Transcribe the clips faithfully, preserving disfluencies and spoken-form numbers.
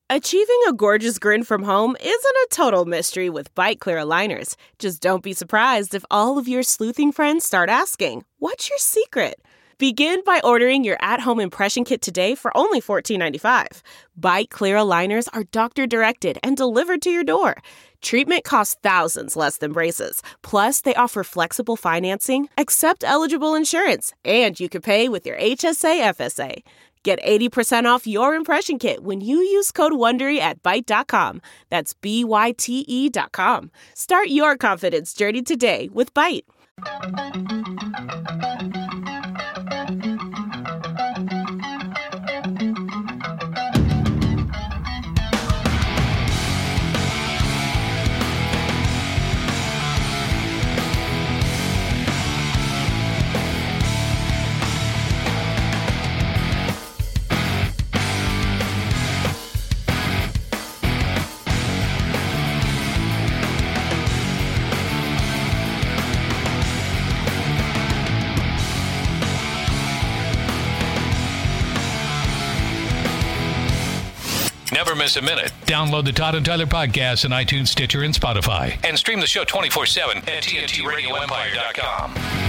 Achieving a gorgeous grin from home isn't a total mystery with Byte Clear aligners. Just don't be surprised if all of your sleuthing friends start asking, "What's your secret?" Begin by ordering your at-home impression kit today for only fourteen ninety-five. Byte Clear aligners are doctor-directed and delivered to your door. Treatment costs thousands less than braces. Plus, they offer flexible financing, accept eligible insurance, and you can pay with your H S A F S A. Get eighty percent off your impression kit when you use code WONDERY at Byte dot com. That's B Y T E dot com. Start your confidence journey today with Byte. Never miss a minute. Download the Todd and Tyler podcast on iTunes, Stitcher, and Spotify. And stream the show twenty-four seven at T N T radio empire dot com.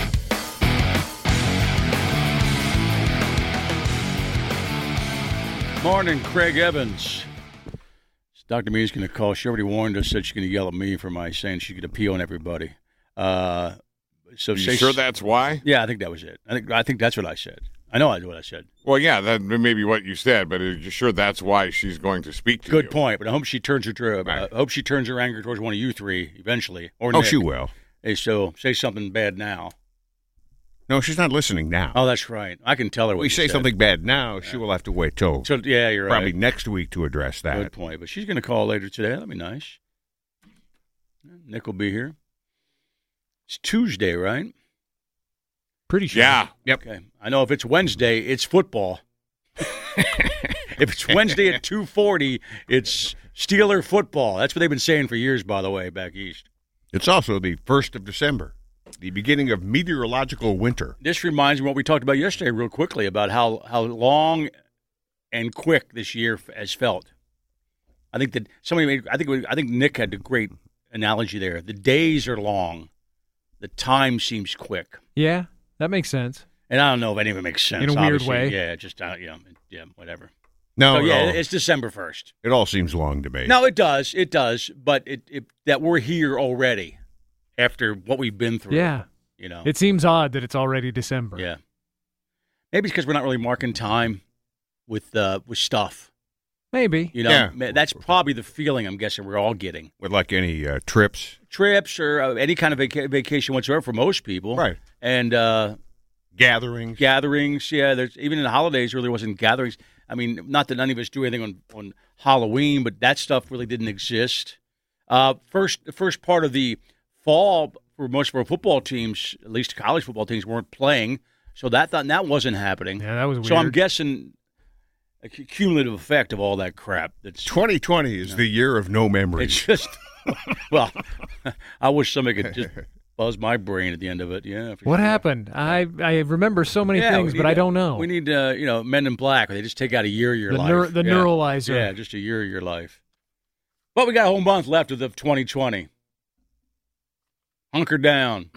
Morning, Craig Evans. Doctor Me's going to call. She already warned us that she's going to yell at me for my saying she could appeal on everybody. Uh, so Are you say, sure that's why? Yeah, I think that was it. I think I think that's what I said. I know I what I said. Well, yeah, that may be what you said, but are you sure that's why she's going to speak to Good you? point. But I hope she turns her uh, Right. I hope she turns her anger towards one of you three eventually. Or Oh, Nick. she will. Hey, so say something bad now. No, she's not listening now. Oh, that's right. I can tell her what we you say said. something bad now, she will have to wait till So yeah, you're probably right. next week to address that. Good point. But she's going to call later today. That'll be nice. Nick will be here. It's Tuesday, right? Pretty sure. Yeah. Yep. Okay. I know if it's Wednesday, it's football. If it's Wednesday at two forty, it's Steeler football. That's what they've been saying for years, by the way, back east. It's also the first of December, the beginning of meteorological winter. This reminds me of what we talked about yesterday real quickly about how, how long and quick this year has felt. I think that somebody made, I think, it was- I think Nick had a great analogy there. The days are long. The time seems quick. Yeah, that makes sense. And I don't know if any of it makes sense. In a weird obviously. way. Yeah, just, uh, you know, yeah, whatever. No, so, it, yeah, all, it's December first. it all seems long to me. No, it does. It does. But it, it that we're here already after what we've been through. Yeah. You know. It seems odd that it's already December. Yeah. Maybe it's because we're not really marking time with uh, with stuff. Maybe. You know, Yeah. Ma- that's probably the feeling I'm guessing we're all getting. With like any uh, trips. Trips or uh, any kind of vaca- vacation whatsoever for most people. Right. And uh, Gatherings. gatherings. Yeah, there's even in the holidays really wasn't gatherings. I mean, not that none of us do anything on, on Halloween, but that stuff really didn't exist. Uh, first, the first part of the fall for most of our football teams, at least college football teams, weren't playing, so that that, that wasn't happening. Yeah, that was weird. So I'm guessing a cu- cumulative effect of all that crap. That's twenty twenty is the year of no memories. it's just well, I wish somebody could just buzz my brain at the end of it. Yeah. for What sure. happened? I I remember so many Yeah, things, we but need I to- don't know. We need, uh, you know, Men in Black, where they just take out a year of your The life. neur- the yeah. neuralizer. Yeah, just a year of your life. But we got a whole month left of the twenty twenty. Hunker down.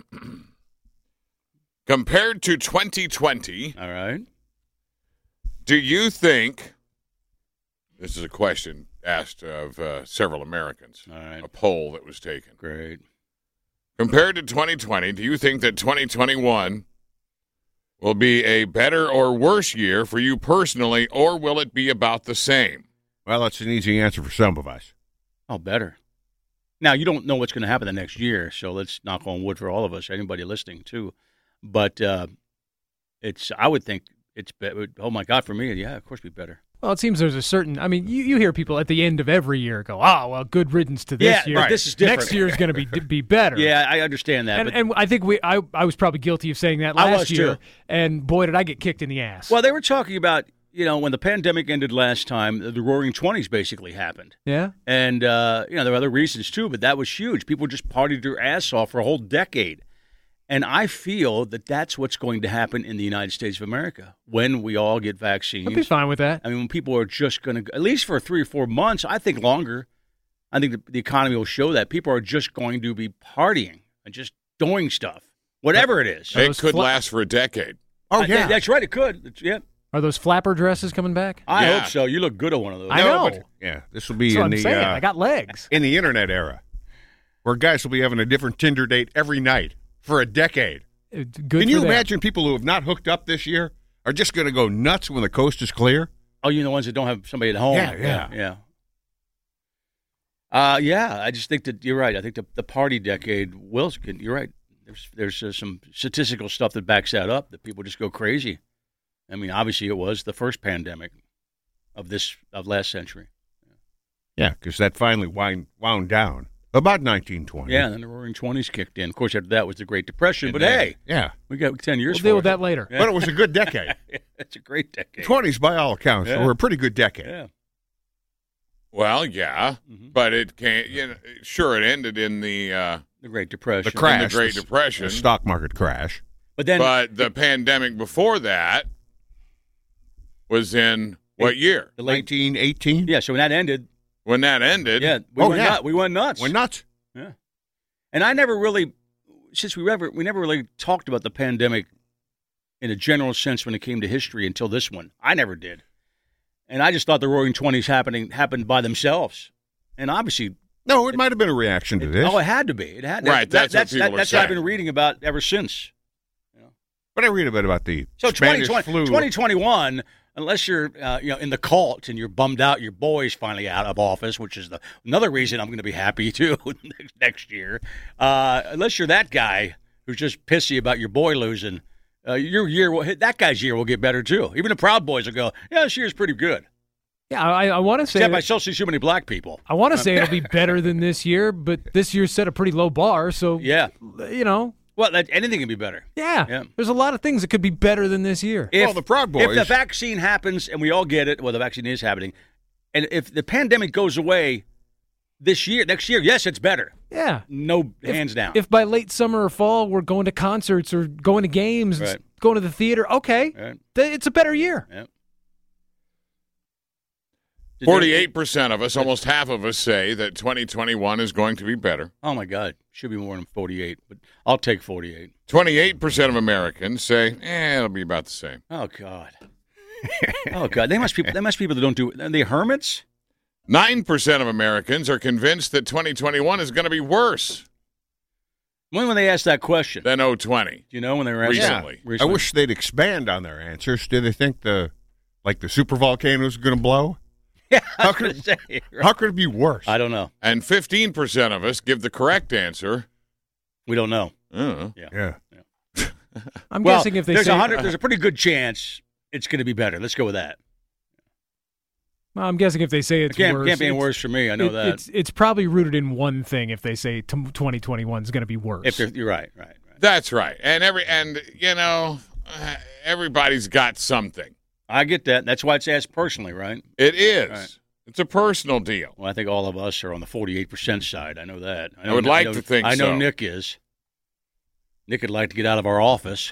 Compared to twenty twenty, All right. do you think, this is a question asked of uh, several Americans, All right. a poll that was taken. Great. Compared to twenty twenty, do you think that twenty twenty-one will be a better or worse year for you personally, or will it be about the same? Well, that's an easy answer for some of us. Oh, better. Now, you don't know what's going to happen the next year, so let's knock on wood for all of us, anybody listening, too. But uh, it's, I would think it's, be- oh, my God, for me, yeah, of course, be better. Well, it seems there's a certain. I mean, you, you hear people at the end of every year go, "Oh, well, good riddance to this Yeah, year. right. This is different." Next year is going to be be better." Yeah, I understand that. And, but, and I think we, I, I was probably guilty of saying that I last was, year, too. and boy, did I get kicked in the ass. well, they were talking about, you know, when the pandemic ended last time, the Roaring Twenties basically happened. yeah, And, uh, you know, there were other reasons, too, but that was huge. People just partied their ass off for a whole decade. And I feel that that's what's going to happen in the United States of America when we all get vaccines. I'd be fine with that. I mean, when people are just going to, at least for three or four months, I think longer, I think the, the economy will show that people are just going to be partying and just doing stuff, whatever it is. It those could fla- last for a decade. Oh, I- yeah. that's right. It could. It's, yeah, Are those flapper dresses coming back? I Yeah. hope so. You look good on one of those. I know. but- yeah, this will be That's what in I'm the saying. uh, I got legs. in the internet era, where guys will be having a different Tinder date every night for a decade. It's good Can for you them. imagine people who have not hooked up this year are just going to go nuts when the coast is clear? Oh, you know the ones that don't have somebody at home. Yeah, yeah. yeah. Uh, yeah, I just think that you're right. I think the, the party decade will. You're right. There's there's uh, some statistical stuff that backs that up. That people just go crazy. I mean, obviously, it was the first pandemic of this of last century. Yeah, because that finally wind, wound down about nineteen twenty. Yeah, and then the Roaring Twenties kicked in. Of course, after that was the Great Depression. But And, uh, hey, yeah, we got ten years. We'll deal for with it. that later. Yeah. but it was a good decade. It's a great decade. twenties, by all accounts, Yeah. were a pretty good decade. Yeah. Well, yeah, Mhm. but it can't. You know, sure, it ended in the uh, The Great Depression. The crash, in the Great the- Depression, The stock market crash. But then, but the pandemic before that was in what year? the late. nineteen eighteen? Yeah. So when that ended, When that ended, yeah, we Oh, went yeah. nuts. We went nuts. We're nuts. Yeah. And I never really, since we never, we never really talked about the pandemic in a general sense when it came to history until this one. I never did. And I just thought the Roaring Twenties happening happened by themselves. And obviously, No, it might have been a reaction to it- this. oh, it had to be. It had Right, That, that's what that's people that, are that's what I've saying. been reading about ever since. But I read a bit about the So Spanish twenty twenty, flu. twenty twenty-one, unless you're uh, you know in the cult and you're bummed out, your boy's finally out of office, which is the another reason I'm going to be happy too next, next year. Uh, unless you're that guy who's just pissy about your boy losing, uh, your year will, that guy's year will get better too. Even the Proud Boys will go, yeah, this year's pretty good. Yeah, I, I want to say. Except I still see too many black people. I want to say it'll be better than this year, but this year set a pretty low bar. So Yeah, you know, well, that, anything can be better. yeah, Yeah. there's a lot of things that could be better than this year. If, Well, the Proud If Boys- the vaccine happens and we all get it, well, the vaccine is happening, and if the pandemic goes away this year, next year, yes, it's better. Yeah. No, hands down. If by late summer or fall we're going to concerts or going to games, Right. going to the theater, okay, Right. th- it's a better year. Yeah. forty-eight percent of us, almost half of us, say that twenty twenty-one is going to be better. Oh my God, should be more than forty-eight, but I'll take forty-eight. twenty-eight percent of Americans say, eh, it'll be about the same. Oh God. Oh God, they must be. They must be people that don't do. Are they hermits? nine percent of Americans are convinced that twenty twenty-one is going to be worse When when they asked that question, than oh twenty. do you know when they were asked Recently. that? I wish they'd expand on their answers. Do they think the like the super volcano is going to blow? Yeah, I How was could- gonna say, right. How could it be worse? I don't know. And fifteen percent of us give the correct answer. We don't know. Uh, yeah. I'm well, guessing if they there's say, a hundred, there's a pretty good chance it's going to be better. Let's go with that. Well, I'm guessing if they say It it's can't, worse, can't be any it's- worse for me. I know it- that. It's it's probably rooted in one thing. If they say t- twenty twenty-one is going to be worse, If they're, you're right, right, right. that's right. And every and you know, uh, everybody's got something. I get that. That's why it's asked personally, right? It is. Right. It's a personal deal. Well, I think all of us are on the forty-eight percent side. I know that. I, know, would like know- to think I know so. Nick is. Nick would like to get out of our office.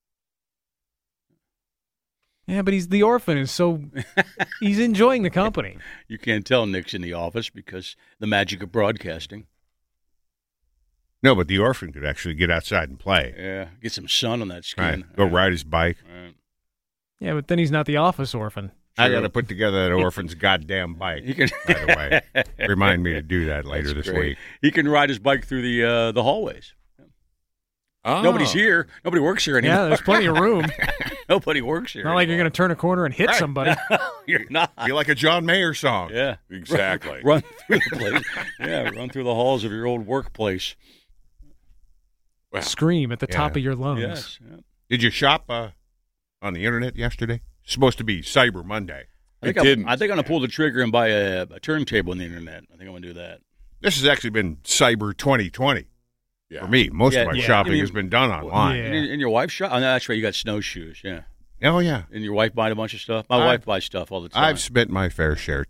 yeah, but he's the orphan, is so he's enjoying the company. You can't tell Nick's in the office because the magic of broadcasting. No, but the orphan could actually get outside and play. Yeah, get some sun on that skin. Right. Go ride his bike. Right. Yeah, but then he's not the office orphan. I got to put together that orphan's goddamn bike. He can. By the way, remind me to do that later That's this great. week. He can ride his bike through the uh, the hallways. Oh. Nobody's here. Nobody works here anymore. Yeah, there's plenty of room. Nobody works here. Not like you're going to turn a corner and hit Right. somebody. to. You're not. Be like a John Mayer song. Yeah, Exactly. Run through the place. Yeah, run through the halls of your old workplace. Well, Scream at the Yeah. top of your lungs. Yes. Yeah. Did you shop uh, on the internet yesterday? It's supposed to be Cyber Monday. I think I I'm- didn't. I think I'm gonna pull the trigger and buy a, a turntable on the internet. I think I'm gonna do that. This has actually been Cyber twenty twenty yeah. for me. Most Yeah, of my yeah. shopping You mean- has been done online. Yeah. And, your- and your wife shop? Oh, no, that's right. You got snowshoes. Yeah. Oh, yeah. And your wife buying a bunch of stuff. My I- wife buys stuff all the time. I've spent my fair share, too.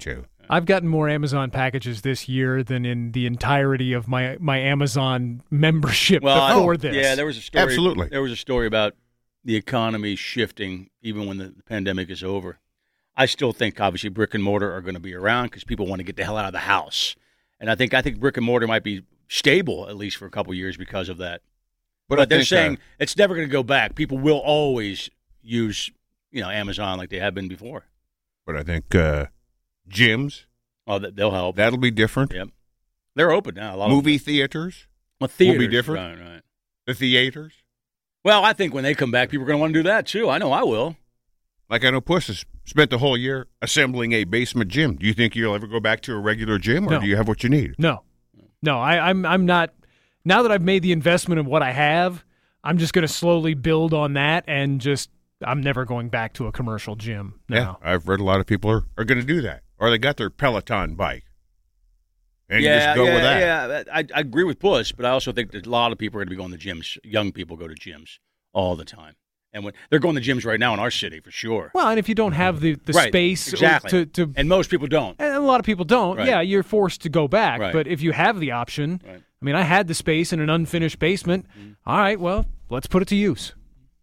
I've gotten more Amazon packages this year than in the entirety of my, my Amazon membership well, before I, this. Yeah, there was a story. Absolutely. There was a story about the economy shifting even when the pandemic is over. I still think, obviously, brick and mortar are going to be around because people want to get the hell out of the house. And I think I think brick and mortar might be stable, at least for a couple of years, because of that. But, But, I they're think, saying uh, it's never going to go back. People will always use, you know, Amazon like they have been before. but I think uh, gyms, Oh, that- they'll help. that'll be different. Yep. They're open now. A lot Movie of them. theaters, Well, theaters, will be different. Right, right. the theaters. Well, I think when they come back, people are going to want to do that, too. I know I will. Like I know Puss has spent the whole year assembling a basement gym. Do you think you'll ever go back to a regular gym, or No. do you have what you need? No, no, I, I'm I'm not. Now that I've made the investment in what I have, I'm just going to slowly build on that, and just I'm never going back to a commercial gym. No. Yeah, I've read a lot of people are, are going to do that, or they got their Peloton bike, and you yeah, just go yeah, with that. yeah. I, I agree with Puss, but I also think that a lot of people are going to be going to gyms. Young people go to gyms all the time. And when they're going to gyms right now in our city, for sure. Well, and if you don't have the, the Right, space exactly. to, to And most people don't. and a lot of people don't, Right. yeah, you're forced to go back. Right. But if you have the option, Right. I mean, I had the space in an unfinished basement. Mm-hmm. All right, well, let's put it to use.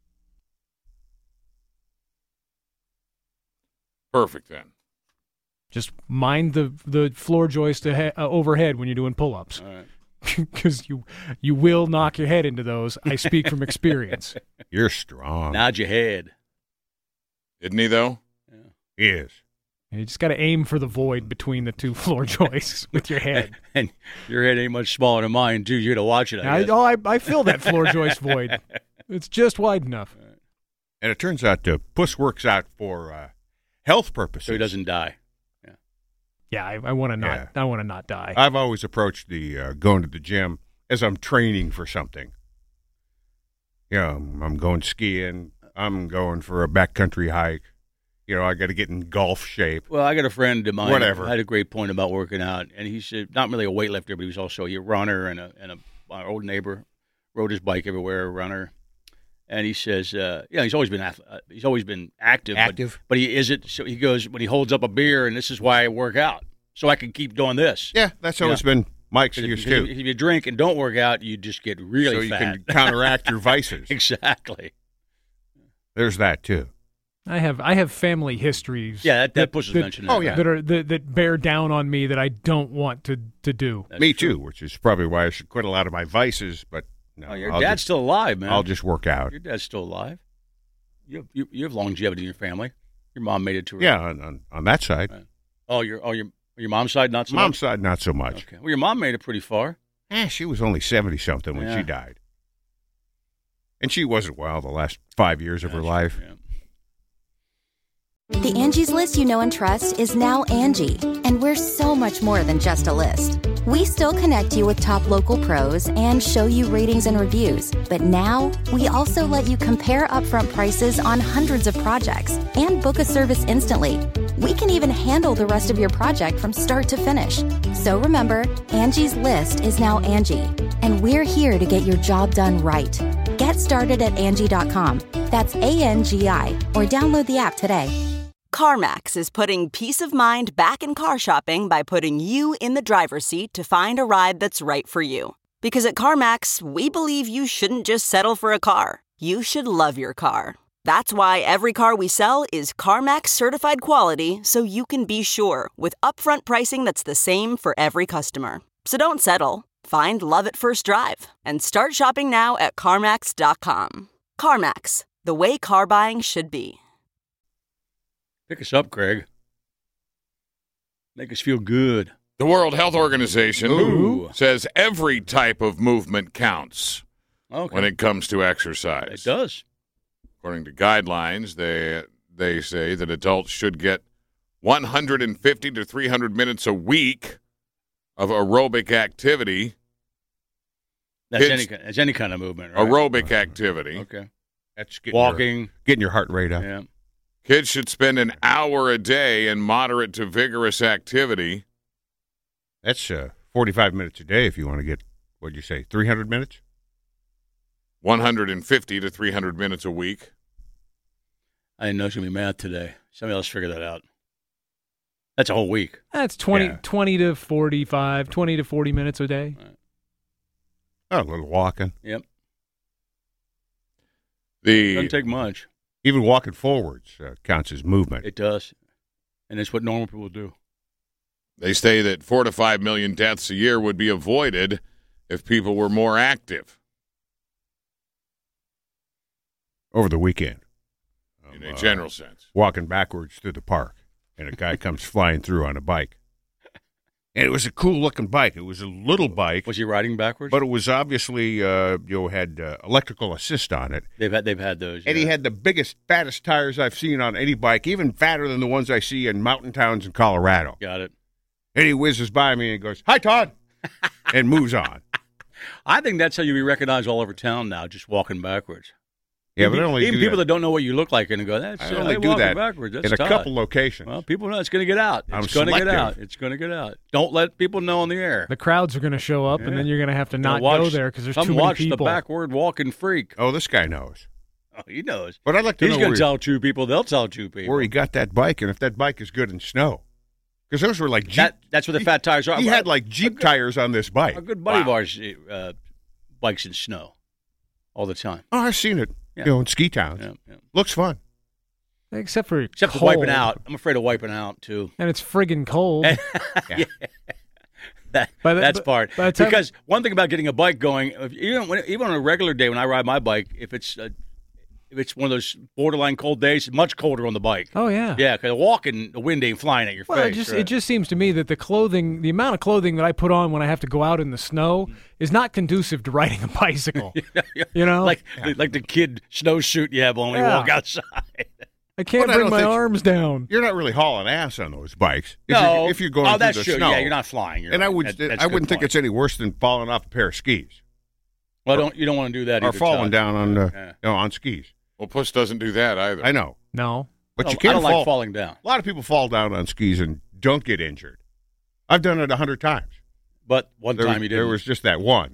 Perfect then. Just mind the the floor joist ahe- uh, overhead when you're doing pull-ups, All right. because you you will knock your head into those. I speak from experience. You're strong. Nod your head. Isn't he, though? He is. You just got to aim for the void between the two floor joists with your head. And your head ain't much smaller than mine, too. You got to watch it, I I, guess. oh, I, I fill that floor joist void. It's just wide enough. And it turns out uh, Puss works out for uh, health purposes. So he doesn't die. Yeah, I, I want to not. Yeah. I want to not die. I've always approached the uh, going to the gym as I'm training for something. You know, I'm, I'm going skiing. I'm going for a backcountry hike. You know, I got to get in golf shape. Well, I got a friend of mine Whatever. who had a great point about working out, and he said not really a weightlifter, but he was also a runner and a and a our old neighbor, rode his bike everywhere, a runner, and he says, uh, yeah, he's always been ath- uh, he's always been active, but- Active? but, he is it. So he goes when he holds up a beer, and this is why I work out, so I can keep doing this. Yeah, that's Yeah. always been my Because excuse if, too. if you drink and don't work out, you just get really so you fat. can counteract your vices. Exactly. There's that too. I have I have family histories. Yeah, that, that pushes that, mention. oh, that. yeah. that are that, that bear down on me that I don't want to to do. That's Me true. too, which is probably why I should quit a lot of my vices. But no, Oh, your I'll dad's just, still alive, man. I'll just work out. Your dad's still alive. You have, you, you have longevity in your family. Your mom made it to her. Yeah, on, on, on that side. Right. Oh, your oh your your mom's side not so Mom's much. side, not so much. Okay. Well, your mom made it pretty far. Eh, she was only seventy something when Yeah. she died, and she wasn't well the last five years of her Gotcha. life. Yeah. The Angie's List you know and trust is now Angie, and we're so much more than just a list. We still connect you with top local pros and show you ratings and reviews, but now we also let you compare upfront prices on hundreds of projects and book a service instantly. We can even handle the rest of your project from start to finish. So remember, Angie's List is now Angie, and we're here to get your job done right. Get started at Angie dot com. That's A N G I, or download the app today. CarMax is putting peace of mind back in car shopping by putting you in the driver's seat to find a ride that's right for you. Because at CarMax, we believe you shouldn't just settle for a car. You should love your car. That's why every car we sell is CarMax certified quality, so you can be sure with upfront pricing that's the same for every customer. So don't settle. Find love at first drive and start shopping now at CarMax dot com. CarMax, the way car buying should be. Pick us up, Craig. Make us feel good. The World Health Organization Ooh. says every type of movement counts Okay. when it comes to exercise. It does. According to guidelines, they they say that adults should get one hundred fifty to three hundred minutes a week of aerobic activity. That's Kids- any kind. That's any kind of movement, right? Aerobic activity. Okay. That's getting Your, Walking. getting your heart rate up. Yeah. Kids should spend an hour a day in moderate to vigorous activity. That's uh, forty-five minutes a day if you want to get, what'd you say, three hundred minutes? one hundred fifty to three hundred minutes a week. I didn't know it was going to be math today. Somebody else figure that out. That's a whole week. That's twenty, Yeah. twenty to forty-five, twenty to forty minutes a day. Oh, a little walking. Yep. The Doesn't take much. Even walking forwards uh, counts as movement. It does. And it's what normal people do. They say that four to five million deaths a year would be avoided if people were more active. Over the weekend. In I'm, a uh, general sense. Walking backwards through the park, and a guy comes flying through on a bike. And it was a cool-looking bike. It was a little bike, Was he riding backwards? but it was obviously, uh, you know, had uh, electrical assist on it. they've had they've had those. And he yeah. had the biggest, fattest tires I've seen on any bike, even fatter than the ones I see in mountain towns in Colorado. Got it. And he whizzes by me and goes, "Hi, Todd," and moves on. I think that's how you be recognized all over town now, just walking backwards. Yeah, even but I only even do people that. that don't know what you look like are going to go, that's I uh, only they do walking that backwards. That's in a Todd. couple locations. Well, people know it's going to get out. I'm It's going to get selective. out. It's going to get out. Don't let people know on the air. The crowds are going to show up, Yeah. and then you're going to have to Now not watch- go there because there's come too many watch people. the backward walking freak. Oh, this guy knows. Oh, he knows. But I'd like to He's know going where to he, tell two people. They'll tell two people. where he got that bike, and if that bike is good in snow. Because those were like Jeep. that, that's where the fat tires are. he had like Jeep tires on this bike. A good buddy of Wow. ours uh, bikes in snow all the time. Oh, I've seen it. Yeah. You know, in ski towns. Yeah, yeah. Looks fun. Except for Except for cold. wiping out. I'm afraid of wiping out, too. And it's friggin' cold. yeah. That, By the- that's by- part. by the time- Because one thing about getting a bike going, if, even when, even on a regular day when I ride my bike, if it's uh, if it's one of those borderline cold days, it's much colder on the bike. Oh, yeah. Yeah, because walking, the wind ain't flying at your Well, face. it just right? it just seems to me that the clothing, the amount of clothing that I put on when I have to go out in the snow, is not conducive to riding a bicycle. You know, like like the kid snowsuit you have on when Yeah. you walk outside. I can't But I bring don't my think- arms down. You're not really hauling ass on those bikes. If no, you're, if you're going oh, through that's the true. snow. Yeah, you're not flying. You're and I right. would, That- that's I a good wouldn't think point. it's any worse than falling off a pair of skis Well, don't you don't want to do that or either, falling Todd. down on the, Yeah. you know, on skis. Well, Puss doesn't do that either. I know, No, but I you don't- can't I don't fall. like falling down. A lot of people fall down on skis and don't get injured. I've done it a hundred times. But one There, time was, you there didn't. was just that one.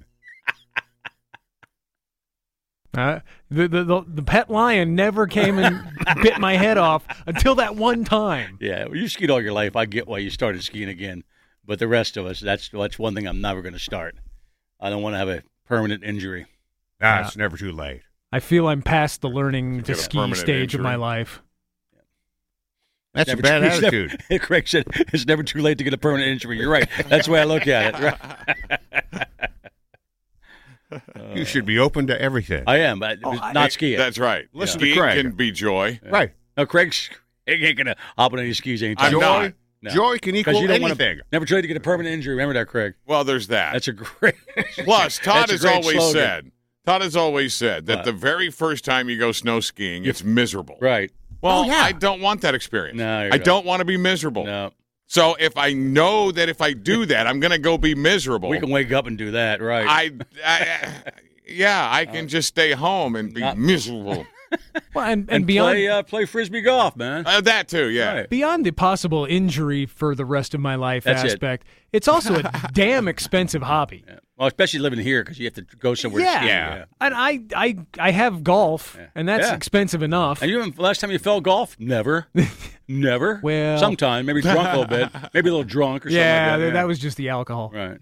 uh, the, the the the pet lion never came and bit my head off until that one time. Yeah, well, you skied all your life. I get why you started skiing again. But the rest of us, that's that's one thing I'm never going to start. I don't want to have a permanent injury. Ah, Yeah. it's never too late. I feel I'm past the learning to Get a ski permanent stage of injury. my life. That's a Never- bad it's never- attitude. Craig said it's never too late to get a permanent injury. You're right. That's the way I look at it. Right? You should be open to everything. I am, but Oh, not I- skiing. That's right. Listen to Skiing Craig. can be joy. Right. No, Craig's Craig ain't going to hop on any skis anytime. I'm Joy, not. No. joy can 'Cause equal you don't anything. want to never try to get a permanent injury. Remember that, Craig. Well, there's that. That's a great. Plus, Todd That's a has great always slogan. said, Todd has always said that What? the very first time you go snow skiing, it's miserable. Right. Well, Oh, yeah. I don't want that experience. No, you I don't. don't want to be miserable. No, So if I know that if I do that, I'm going to go be miserable. we can wake up and do that. Right. I, I, yeah, I can just stay home and be Not- miserable. Well, and, and, and beyond play uh, play frisbee golf, man. Uh, that too, yeah. Right. beyond the possible injury for the rest of my life That's it. aspect, it's also a damn expensive hobby. Yeah. Well, especially living here because you have to go somewhere to Yeah. ski. Yeah. And I, I, I have golf, Yeah. and that's Yeah. expensive enough. And you remember the last time you fell golf? Never. Never. Well- sometime, maybe drunk a little bit, maybe a little drunk or yeah, something like that, that. was just the alcohol. Right.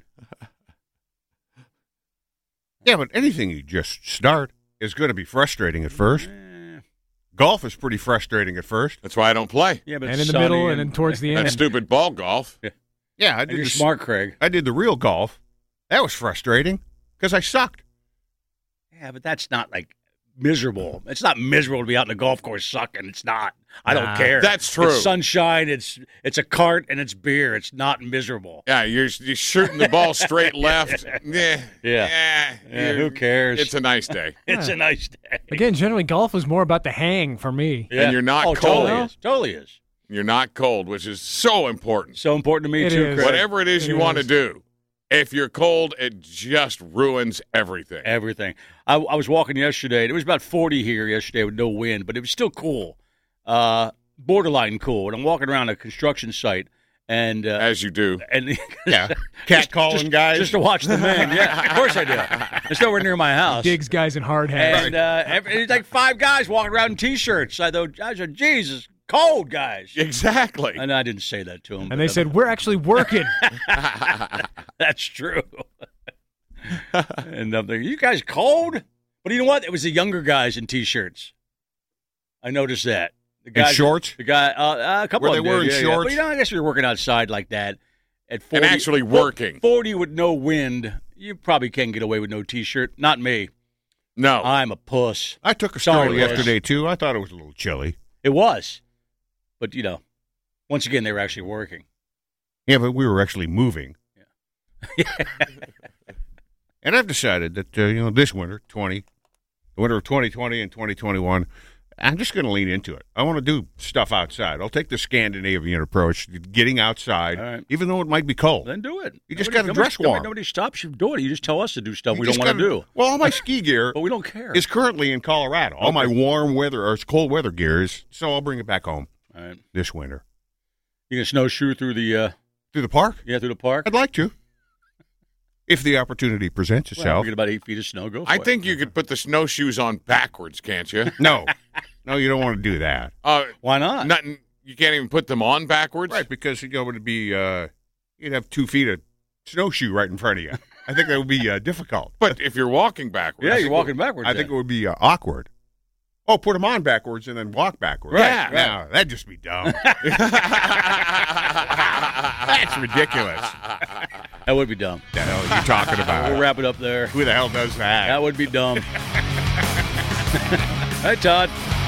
Yeah, but anything you just start is going to be frustrating at first. Eh, Golf is pretty frustrating at first. That's why I don't play. yeah, but And it's in the sunny middle, and then towards the That end. stupid ball golf. Yeah, I and did. you're the, smart, Craig. I did the real golf. That was frustrating because I sucked. Yeah, but that's not like miserable. It's not miserable to be out in the golf course sucking. It's not. I don't Nah. care. That's true. It's sunshine. It's it's a cart and it's beer. It's not miserable. Yeah, you're, you're shooting the ball straight left. Yeah. Yeah. Yeah, you're- who cares? It's a nice day. It's a nice day. Again, generally, golf is more about the hang for me. Yeah. you're not oh, cold. Totally is. Totally is. You're not cold, which is so important. So important to me It too, is. Craig. Whatever it is It you want to is. do, if you're cold, it just ruins everything. Everything. I, I was walking yesterday. And it was about forty here yesterday with no wind, but it was still cool. Uh, borderline cool. And I'm walking around a construction site, and uh, As you do. and Yeah, cat calling just, guys. just to watch the men. Yeah, of course I do. It's nowhere near my house. Digs guys in hard hats. And uh, every, it's like five guys walking around in T-shirts. I thought, I said, Jesus cold, guys. Exactly. And I didn't say that to him. And they said, we're actually working. That's true. And I'm thinking, you guys cold? But you know what? It was the younger guys in T-shirts. I noticed that. The guys, in shorts? The guy, uh, a couple Were of they them wearing did, yeah, yeah. shorts? But, you know, I guess we were working outside like that at forty. And actually working. forty with no wind. You probably can't get away with no T-shirt. Not me. No. I'm a puss. I took a Sorry, stroll Liz. yesterday, too. I thought it was a little chilly. It was. But, you know, once again, they were actually working. Yeah, but we were actually moving. Yeah. And I've decided that, uh, you know, this winter, twenty, the winter of twenty twenty and twenty twenty-one, I'm just going to lean into it. I want to do stuff outside. I'll take the Scandinavian approach, getting outside, All right. even though it might be cold. Then do it. You just Nobody- gotta nobody- dress warm. Nobody, nobody stops you from doing it. You just tell us to do stuff You we just don't want to gotta- do. Well, all my ski gear But we don't care. is currently in Colorado. All my Okay. warm weather or cold weather gear is, so I'll bring it back home All right. this winter. You can snowshoe through the uh, Through the park? yeah through the park. I'd like to. If the opportunity presents Well, itself. we get about eight feet of snow. Go for I it. think you could put the snowshoes on backwards, can't you? No. No, you don't want to do that. Uh, Why not? nothing. You can't even put them on backwards? Right, because you know, it would be, uh, you'd have two feet of snowshoe right in front of you. I think that would be uh, difficult. But if you're walking backwards. Yeah, you're walking backwards. I think it would be uh, awkward. Oh, put them on backwards and then walk backwards. Right, Yeah. No, that'd just be dumb. That's ridiculous. that would be dumb. The hell are you talking about? We'll wrap it up there. Who the hell does that? That would be dumb. Hi, Todd.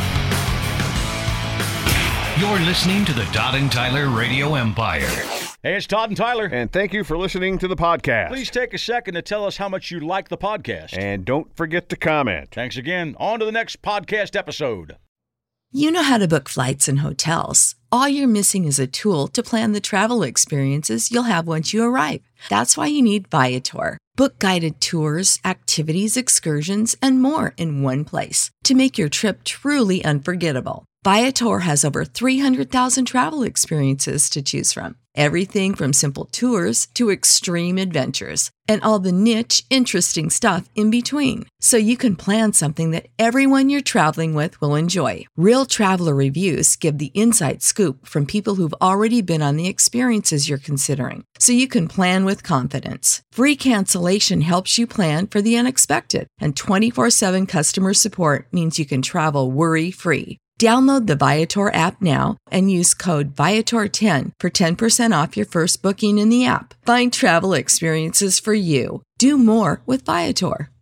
You're listening to the Todd and Tyler Radio Empire. Hey, it's Todd and Tyler. And thank you for listening to the podcast. Please take a second to tell us how much you like the podcast. And don't forget to comment. Thanks again. On to the next podcast episode. You know how to book flights and hotels. All you're missing is a tool to plan the travel experiences you'll have once you arrive. That's why you need Viator. Book guided tours, activities, excursions, and more in one place to make your trip truly unforgettable. Viator has over three hundred thousand travel experiences to choose from. Everything from simple tours to extreme adventures and all the niche, interesting stuff in between. So you can plan something that everyone you're traveling with will enjoy. Real traveler reviews give the inside scoop from people who've already been on the experiences you're considering. So you can plan with confidence. Free cancellation helps you plan for the unexpected. And twenty-four seven customer support means you can travel worry-free. Download the Viator app now and use code Viator ten for ten percent off your first booking in the app. Find travel experiences for you. Do more with Viator.